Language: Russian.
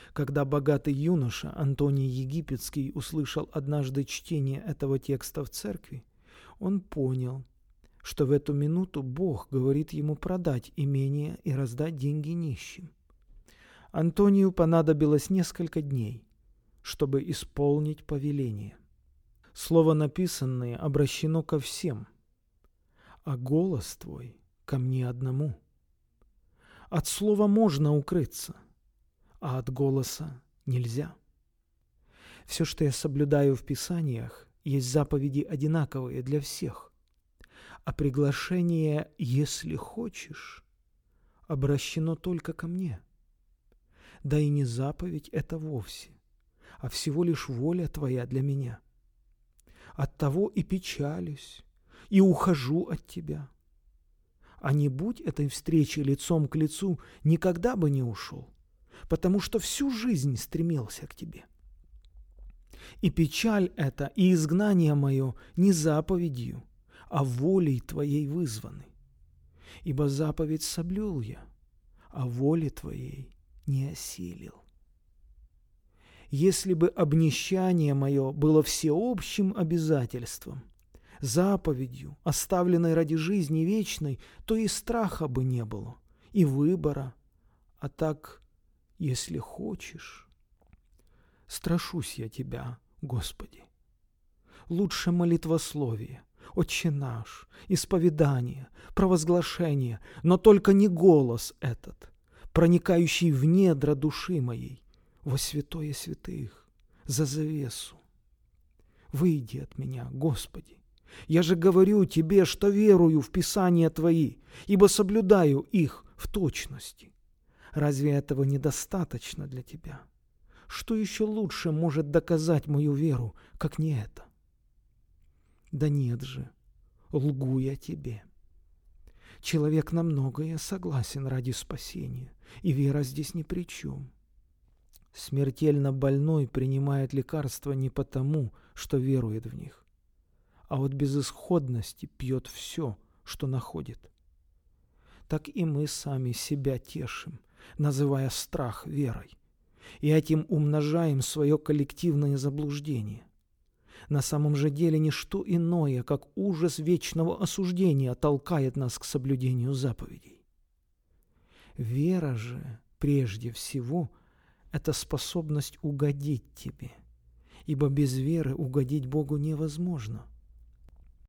Когда богатый юноша Антоний Египетский услышал однажды чтение этого текста в церкви, он понял, что в эту минуту Бог говорит ему продать имение и раздать деньги нищим. Антонию понадобилось несколько дней, чтобы исполнить повеление. Слово написанное обращено ко всем, а голос твой ко мне одному. От слова можно укрыться, а от голоса нельзя. Все, что я соблюдаю в Писаниях, есть заповеди одинаковые для всех, а приглашение «если хочешь» обращено только ко мне. Да и не заповедь это вовсе, а всего лишь воля твоя для меня. Оттого и печалюсь, и ухожу от тебя. А не будь этой встречи лицом к лицу, никогда бы не ушел, потому что всю жизнь стремился к тебе. И печаль эта, и изгнание мое не заповедью, а волей твоей вызваны. Ибо заповедь соблюл я, а воли твоей не осилил. Если бы обнищание мое было всеобщим обязательством, заповедью, оставленной ради жизни вечной, то и страха бы не было, и выбора. А так, если хочешь, страшусь я тебя, Господи. Лучше молитвословие, Отче наш, исповедание, провозглашение, но только не голос этот, проникающий в недра души моей, во святое святых, за завесу. Выйди от меня, Господи. Я же говорю тебе, что верую в Писания Твои, ибо соблюдаю их в точности. Разве этого недостаточно для Тебя? Что еще лучше может доказать мою веру, как не это? Да нет же, лгу я тебе. Человек на многое согласен ради спасения, и вера здесь ни при чем. Смертельно больной принимает лекарства не потому, что верует в них, а от безысходности пьет все, что находит. Так и мы сами себя тешим, называя страх верой, и этим умножаем свое коллективное заблуждение. На самом же деле ничто иное, как ужас вечного осуждения, толкает нас к соблюдению заповедей. Вера же, прежде всего, это способность угодить тебе, ибо без веры угодить Богу невозможно.